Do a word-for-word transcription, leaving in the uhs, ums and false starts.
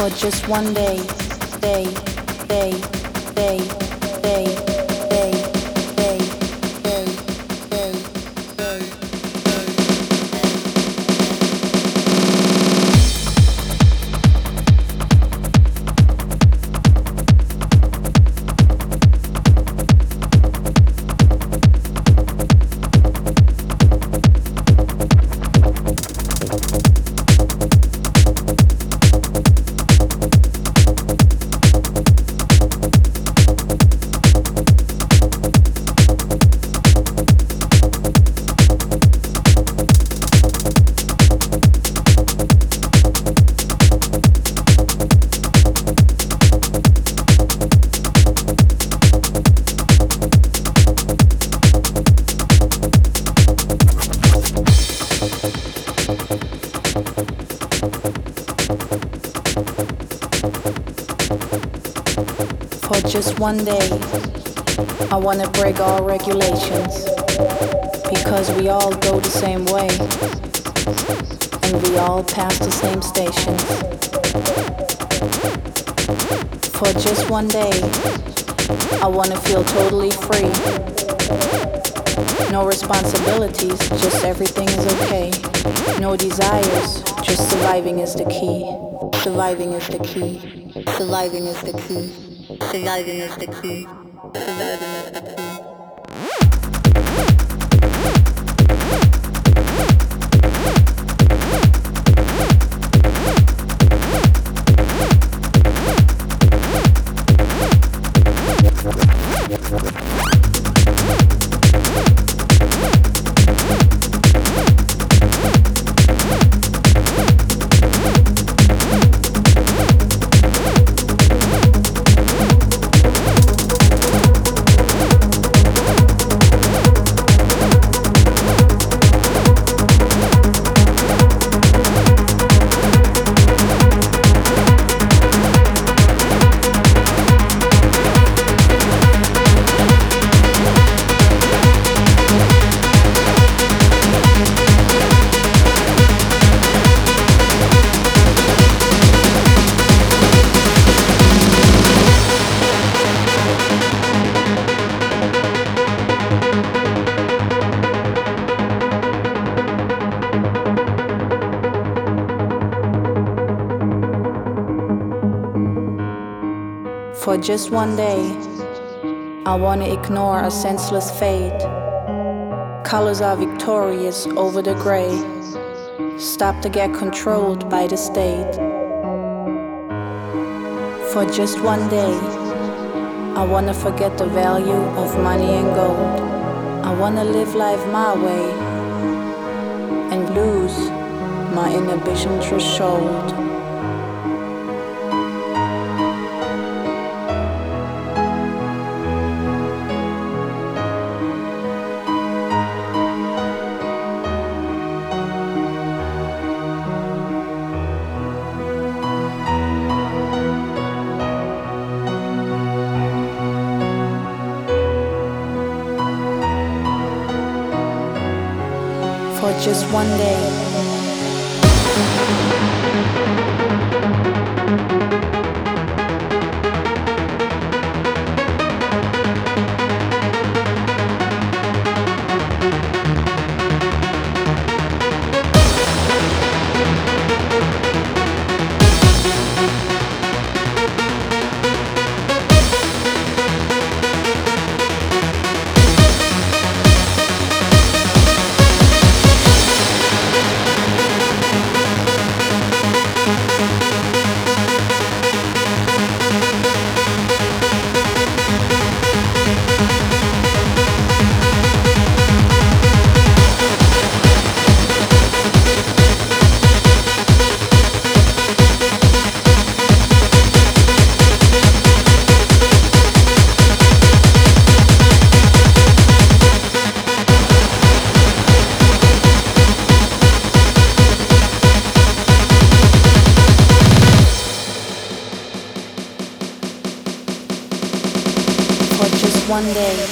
for just one day, day, day, day, day, day, day, day, day, day, day. For just one day, I wanna break all regulations, because we all go the same way, and we all pass the same stations. For just one day, I wanna feel totally free. No responsibilities, just everything is okay. No desires, just surviving is the key. Surviving is the key. Surviving is the key. Surviving is the key. Surviving is the key. For just one day, I wanna ignore a senseless fate. Colors are victorious over the gray. Stop to get controlled by the state. For just one day, I wanna forget the value of money and gold. I wanna live life my way and lose my inhibition threshold. For just one day. One day.